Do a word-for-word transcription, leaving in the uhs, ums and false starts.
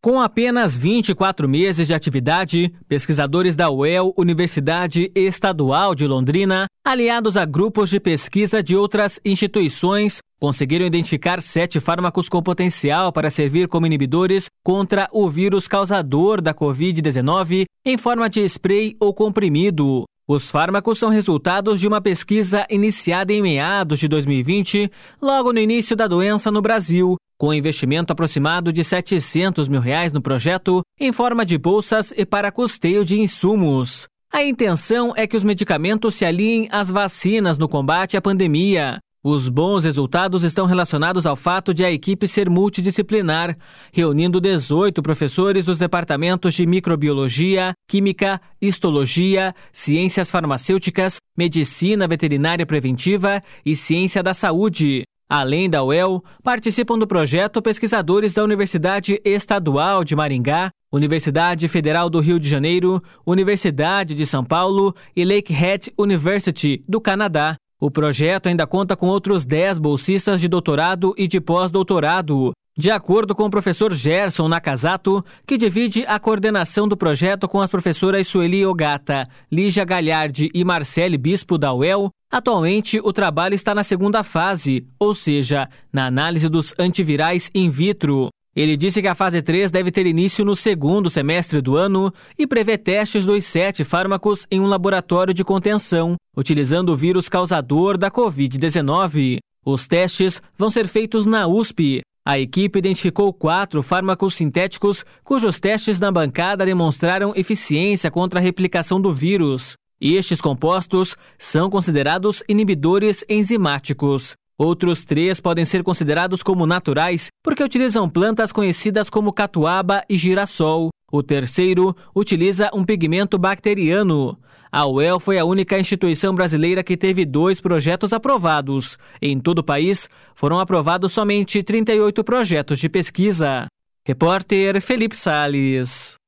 Com apenas vinte e quatro meses de atividade, pesquisadores da U E L, Universidade Estadual de Londrina, aliados a grupos de pesquisa de outras instituições, conseguiram identificar sete fármacos com potencial para servir como inibidores contra o vírus causador da covid dezenove em forma de spray ou comprimido. Os fármacos são resultados de uma pesquisa iniciada em meados de dois mil e vinte, logo no início da doença no Brasil, com investimento aproximado de setecentos mil reais no projeto, em forma de bolsas e para custeio de insumos. A intenção é que os medicamentos se alinhem às vacinas no combate à pandemia. Os bons resultados estão relacionados ao fato de a equipe ser multidisciplinar, reunindo dezoito professores dos departamentos de microbiologia, química, histologia, ciências farmacêuticas, medicina veterinária preventiva e ciência da saúde. Além da U E L, participam do projeto pesquisadores da Universidade Estadual de Maringá, Universidade Federal do Rio de Janeiro, Universidade de São Paulo e Lakehead University, do Canadá. O projeto ainda conta com outros dez bolsistas de doutorado e de pós-doutorado. De acordo com o professor Gerson Nakazato, que divide a coordenação do projeto com as professoras Sueli Ogata, Lígia Galhardi e Marcele Bispo da U E L, atualmente o trabalho está na segunda fase, ou seja, na análise dos antivirais in vitro. Ele disse que a fase três deve ter início no segundo semestre do ano e prevê testes dos sete fármacos em um laboratório de contenção, utilizando o vírus causador da covid dezenove. Os testes vão ser feitos na U S P. A equipe identificou quatro fármacos sintéticos cujos testes na bancada demonstraram eficiência contra a replicação do vírus. Estes compostos são considerados inibidores enzimáticos. Outros três podem ser considerados como naturais porque utilizam plantas conhecidas como catuaba e girassol. O terceiro utiliza um pigmento bacteriano. A U E L foi a única instituição brasileira que teve dois projetos aprovados. Em todo o país, foram aprovados somente trinta e oito projetos de pesquisa. Repórter Felipe Salles.